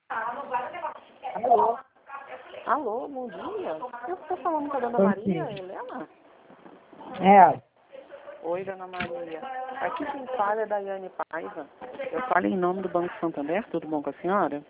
Alô? Alô, bom dia. Eu estou falando com a dona Maria Helena? É. Oi, dona Maria. Aqui quem fala é Daiane Paiva. Eu falo em nome do Banco Santander, tudo bom com a senhora?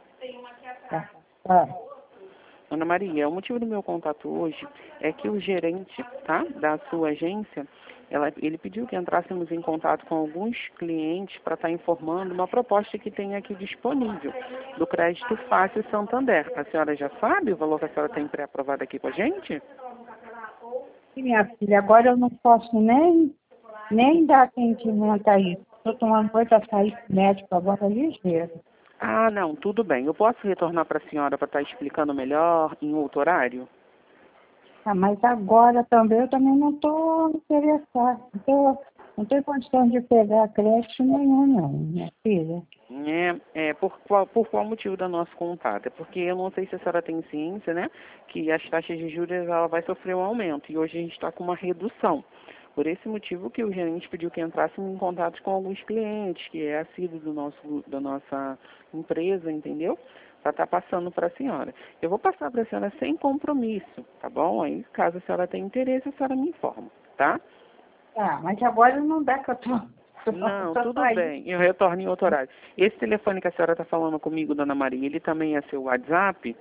Dona Maria, o motivo do meu contato hoje é que o gerente, tá, da sua agência, ele pediu que entrássemos em contato com alguns clientes para estar informando uma proposta que tem aqui disponível, do Crédito Fácil Santander. A senhora já sabe o valor que a senhora tem pré-aprovado aqui com a gente? E minha filha, agora eu não posso nem dar atendimento a isso. Estou tomando banho para sair médico agora ligeiro. Ah, não, tudo bem. Eu posso retornar para a senhora para estar explicando melhor em outro horário? Ah, mas agora também eu também não estou interessada. Não tenho condição de pegar crédito nenhum, não, minha filha. Por qual motivo do nosso contato? É porque eu não sei se a senhora tem ciência, né, que as taxas de juros ela vai sofrer um aumento e hoje a gente está com uma redução. Por esse motivo que o gerente pediu que entrássemos em contato com alguns clientes, que é assíduo da nossa empresa, entendeu? Para estar passando para a senhora. Eu vou passar para a senhora sem compromisso, tá bom? Aí, caso a senhora tenha interesse, a senhora me informa, tá? Ah, mas agora não dá que eu tô Não, tô tudo saindo. bem. Eu retorno em outro horário. Esse telefone que a senhora está falando comigo, dona Maria, ele também é seu WhatsApp?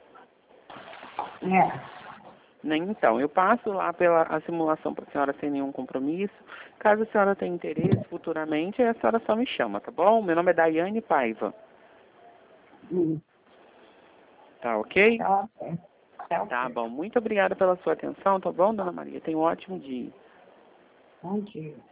É. Né? Então, eu passo lá pela a simulação para a senhora sem nenhum compromisso. Caso a senhora tenha interesse futuramente, a senhora só me chama, tá bom? Meu nome é Daiane Paiva. Tá ok? Tá bem. Tá bom. Muito obrigada pela sua atenção, tá bom, dona Maria? Tenha um ótimo dia. Bom dia.